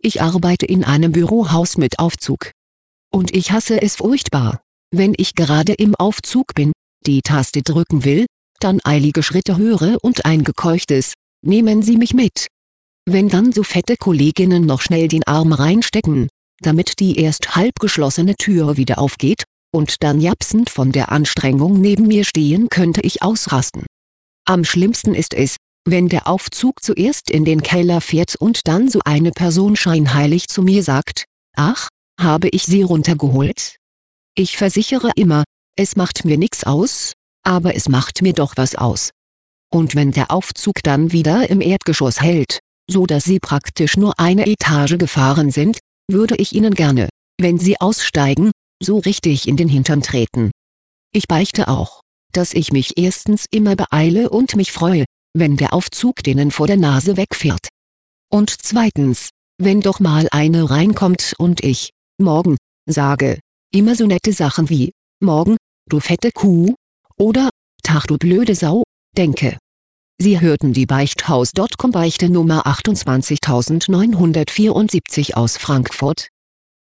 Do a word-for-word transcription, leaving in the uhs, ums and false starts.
Ich arbeite in einem Bürohaus mit Aufzug. Und ich hasse es furchtbar, wenn ich gerade im Aufzug bin, die Taste drücken will, dann eilige Schritte höre und ein gekeuchtes „Nehmen Sie mich mit!". Wenn dann so fette Kolleginnen noch schnell den Arm reinstecken, damit die erst halb geschlossene Tür wieder aufgeht, und dann japsend von der Anstrengung neben mir stehen, könnte ich ausrasten. Am schlimmsten ist es, wenn der Aufzug zuerst in den Keller fährt und dann so eine Person scheinheilig zu mir sagt: „Ach, habe ich Sie runtergeholt?" Ich versichere immer, es macht mir nix aus, aber es macht mir doch was aus. Und wenn der Aufzug dann wieder im Erdgeschoss hält, so dass Sie praktisch nur eine Etage gefahren sind, würde ich Ihnen gerne, wenn Sie aussteigen, so richtig in den Hintern treten. Ich beichte auch, dass ich mich erstens immer beeile und mich freue, wenn der Aufzug denen vor der Nase wegfährt. Und zweitens, wenn doch mal eine reinkommt und ich, „Morgen", sage, immer so nette Sachen wie, „Morgen, du fette Kuh" oder „Tag du blöde Sau", denke. Sie hörten die Beichthaus Punkt com Beichte Nummer achtundzwanzigtausendneunhundertvierundsiebzig aus Frankfurt